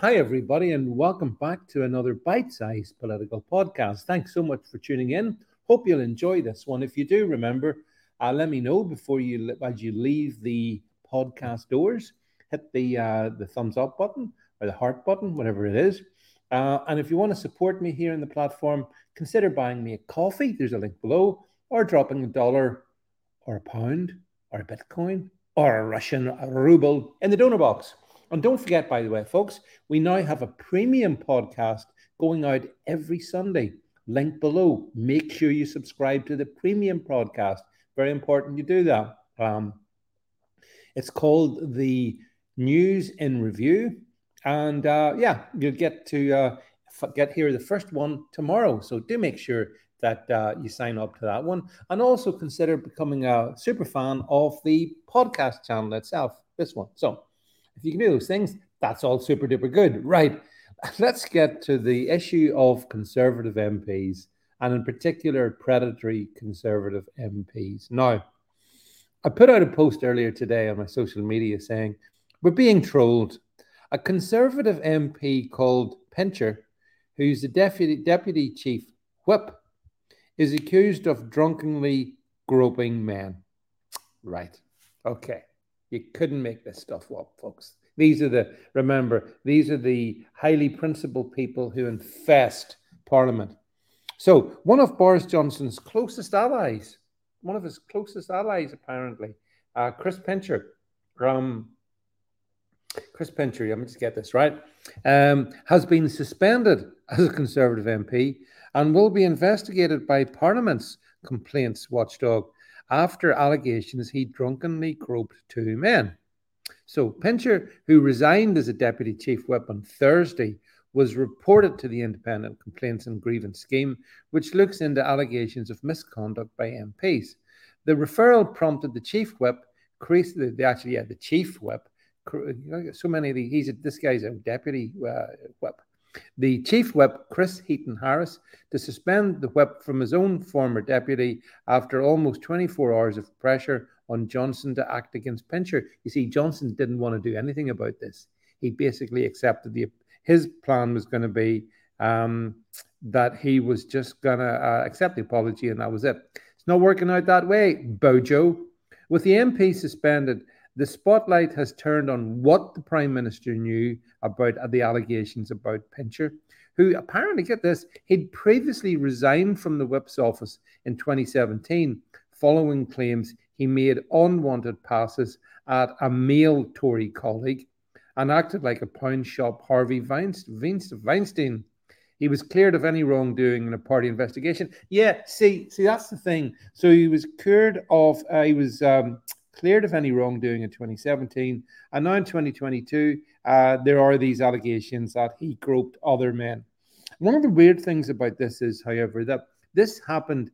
Hi, everybody, and welcome back to another bite-sized political podcast. Thanks so much for tuning in. Hope you'll enjoy this one. If you do, remember, let me know before as you leave the podcast doors. Hit the thumbs up button or the heart button, whatever it is. And if you want to support me here in the platform, consider buying me a coffee. There's a link below, or dropping $1 or a pound or a Bitcoin or a Russian ruble in the donor box. And don't forget, by the way, folks, we now have a premium podcast going out every Sunday. Link below. Make sure you subscribe to the premium podcast. Very important you do that. It's called the News in Review. And you'll get to get here the first one tomorrow. So do make sure that you sign up to that one. And also consider becoming a super fan of the podcast channel itself, this one. So if you can do those things, that's all super duper good. Right. Let's get to the issue of Conservative MPs, and in particular, predatory Conservative MPs. Now, I put out a post earlier today on my social media saying, we're being trolled. A Conservative MP called Pincher, who's the deputy chief whip, is accused of drunkenly groping men. Right. Okay. You couldn't make this stuff up, folks. These are the highly principled people who infest Parliament. So one of Boris Johnson's closest allies, apparently, Chris Pincher, let me just get this right, has been suspended as a Conservative MP and will be investigated by Parliament's complaints watchdog after allegations he drunkenly groped two men. So Pincher, who resigned as a deputy chief whip on Thursday, was reported to the Independent Complaints and Grievance Scheme, which looks into allegations of misconduct by MPs. The referral prompted the chief whip, the chief whip, so many of these, this guy's a deputy whip. The chief whip, Chris Heaton Harris, to suspend the whip from his own former deputy after almost 24 hours of pressure on Johnson to act against Pincher. You see, Johnson didn't want to do anything about this. He basically accepted his plan was going to be that he was just going to accept the apology, and that was it. It's not working out that way, Bojo. With the MP suspended, the spotlight has turned on what the Prime Minister knew about the allegations about Pincher, who apparently, get this, he'd previously resigned from the whip's office in 2017 following claims he made unwanted passes at a male Tory colleague and acted like a pawn shop Harvey Weinstein. He was cleared of any wrongdoing in a party investigation. Yeah, see, that's the thing. So he was cleared of any wrongdoing in 2017, and now in 2022, there are these allegations that he groped other men. One of the weird things about this is, however, that this didn't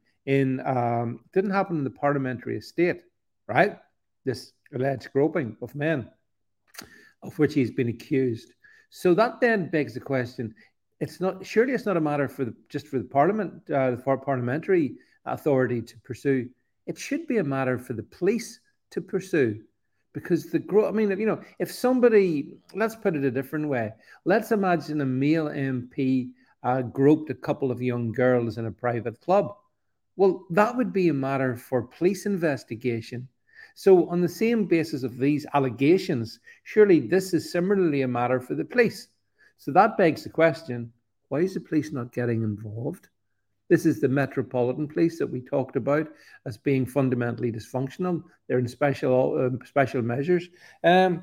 happen in the parliamentary estate, right? This alleged groping of men, of which he's been accused. So that then begs the question: surely it's not a matter for the Parliament, for parliamentary authority to pursue. It should be a matter for the police to pursue, because if somebody, let's put it a different way, let's imagine a male MP groped a couple of young girls in a private club. Well, that would be a matter for police investigation. So on the same basis of these allegations, surely this is similarly a matter for the police. So that begs the question, why is the police not getting involved? This is the Metropolitan Police that we talked about as being fundamentally dysfunctional. They're in special measures. On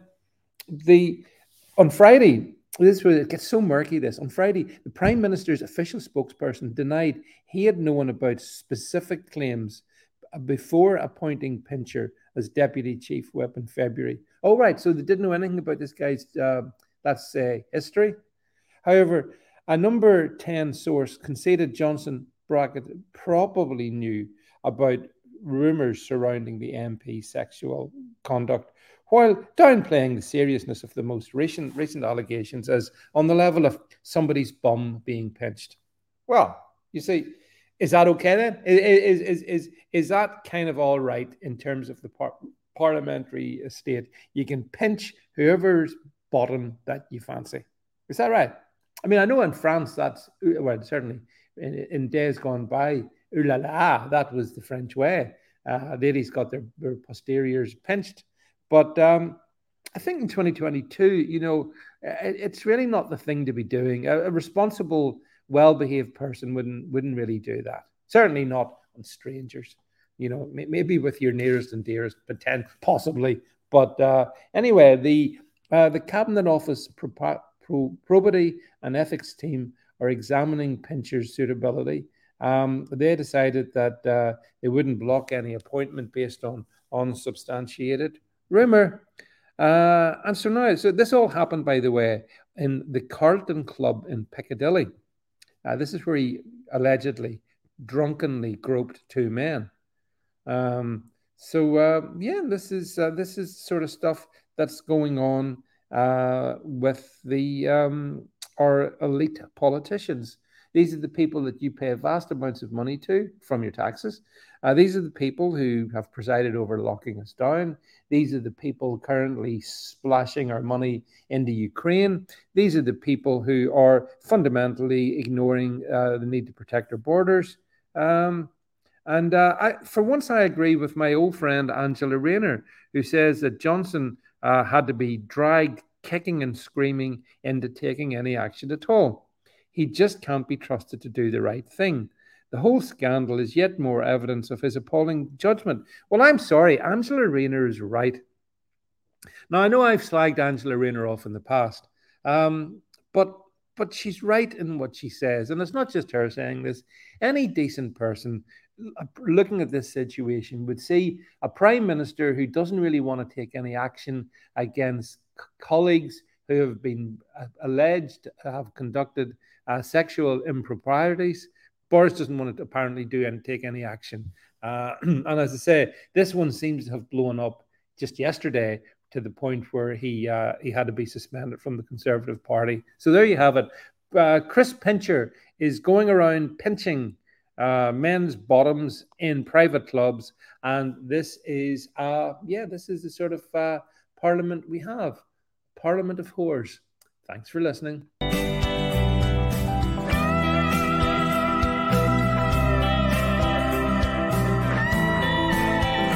Friday, it gets so murky. On Friday, the Prime Minister's official spokesperson denied he had known about specific claims before appointing Pincher as deputy chief whip in February. Oh, right. So they didn't know anything about this guy's history. However, a number 10 source conceded Johnson probably knew about rumours surrounding the MP's sexual conduct, while downplaying the seriousness of the most recent allegations as on the level of somebody's bum being pinched. Well, you see, is that okay then? Is that kind of all right in terms of the parliamentary estate? You can pinch whoever's bottom that you fancy. Is that right? I mean, I know in France that's, well, certainly in days gone by, ooh la la, that was the French way. Ladies got their posteriors pinched. But I think in 2022, it's really not the thing to be doing. A responsible, well-behaved person wouldn't really do that. Certainly not on strangers. Maybe with your nearest and dearest, possibly. But anyway, the Cabinet Office Probity and Ethics team are examining Pincher's suitability. They decided that they wouldn't block any appointment based on unsubstantiated rumor. And so this all happened, by the way, in the Carlton Club in Piccadilly. This is where he allegedly drunkenly groped two men. Yeah, this is sort of stuff that's going on with the our elite politicians. These are the people that you pay vast amounts of money to from your taxes. These are the people who have presided over locking us down. These are the people currently splashing our money into Ukraine. These are the people who are fundamentally ignoring the need to protect our borders. For once, I agree with my old friend Angela Rayner, who says that Johnson had to be dragged kicking and screaming into taking any action at all. He just can't be trusted to do the right thing. The whole scandal is yet more evidence of his appalling judgment. Well, I'm sorry, Angela Rayner is right. Now, I know I've slagged Angela Rayner off in the past, um, but but she's right in what she says, and it's not just her saying this. Any decent person looking at this situation would see a prime minister who doesn't really want to take any action against colleagues who have been alleged to have conducted sexual improprieties. Boris doesn't want to apparently do and take any action. And as I say, this one seems to have blown up just yesterday to the point where he had to be suspended from the Conservative Party. So there you have it. Chris Pincher is going around pinching men's bottoms in private clubs, and this is this is the sort of parliament we have, Parliament of whores. Thanks for listening.